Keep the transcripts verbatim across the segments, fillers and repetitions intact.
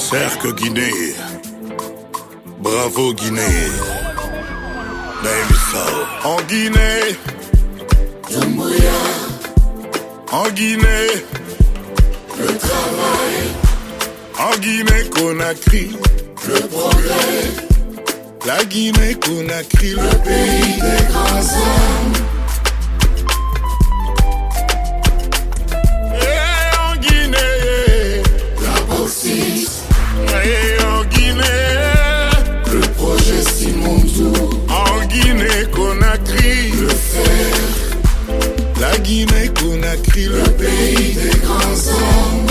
Cercle Guinée, bravo Guinée, Bissau. En Guinée, Doumbouya. En Guinée, le travail. En Guinée Conakry, le progrès. La Guinée Conakry, le pays des grands hommes. Et en Guinée, la bauxite. Et en Guinée, le projet Simondou. En Guinée Conakry, le fer. La Guinée Conakry, le pays des grands hommes.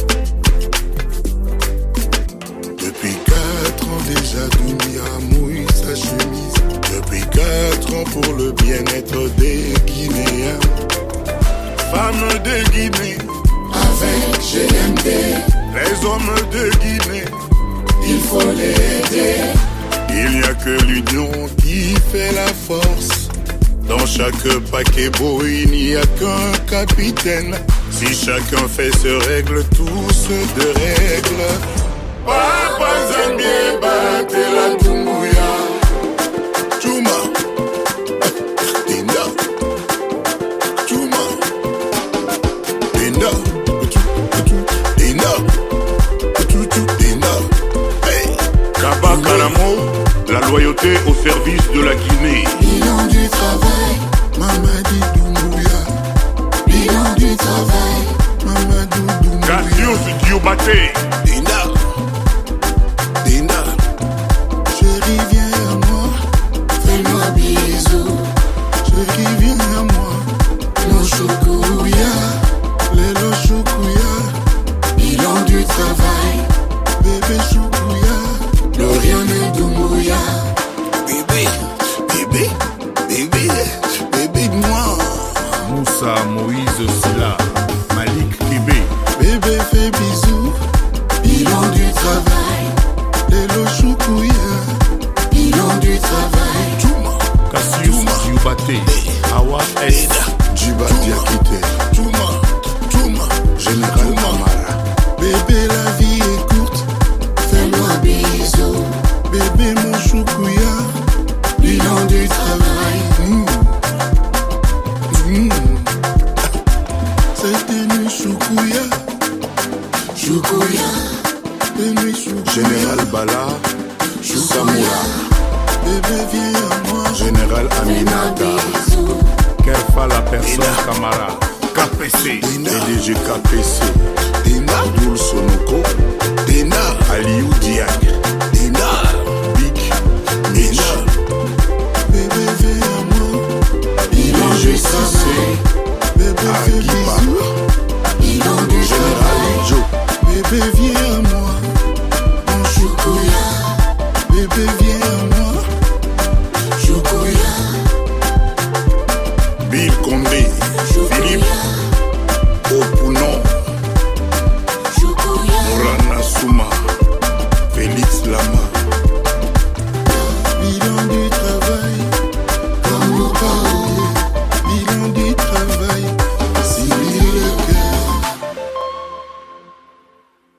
Depuis quatre ans déjà, Doumbouya mouille sa chemise. Depuis quatre ans pour le bien-être des Guinéens. Femmes de Guinée, avec G M D. Les hommes de Guinée, il faut les aider. Il n'y a que l'union qui fait la force. Dans chaque paquebot, il n'y a qu'un capitaine. Si chacun fait ses règles, tous de règles. Papa Zambie, batte la Doumbouya. Chouma, Dinda, Chouma, Dinda, Dinda, Dinda. Hey, Kaba Karamo, la loyauté au service de la Guinée. Bilan du travail, Mamadi Doumbouya. bilan du travail, Mamadou Doumbouya. Cassius Diobaté. Dinda, Dinda, chérie viens à moi, fais-moi bisous. chérie viens à moi, nos choukouya, les lo choukouya, bilan du travail, bébé choukouya, Lauriane Doumbouya, bébé, bébé, bébé, bébé de moi, Moussa Moïse Silla, Malik Kébé. bébé fais bisous, bilan du travail, les lo choukouya, bilan du travail, Chouma, Cassius Diobaté. Awa S. Djiba Diakité, Chouma, Chouma, Général Amara, bébé la vie est courte, fais-moi bisous. bébé mon choukouya, Bilan du travail, mmh. Mmh. C'était nuit choukouya, choukouya, nuit choukouya, Général Bala. Samoura, bébé viens à moi, Général fais-moi Aminata. bisous. Kerfa la personne Camara. K P C. Dinda. P D G K P C.